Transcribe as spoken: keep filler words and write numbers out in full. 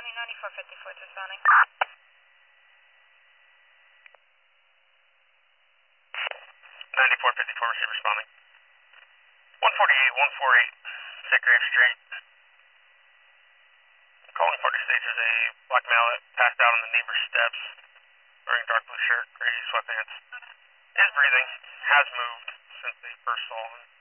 County ninety-four fifty-fourth responding. ninety-four fifty-four, receive responding. one forty-eight, one forty-eight, Segrave Street. Calling for the stage is a black male that passed out on the neighbor's steps, wearing dark blue shirt, gray sweatpants. Is breathing, has moved since they first saw him.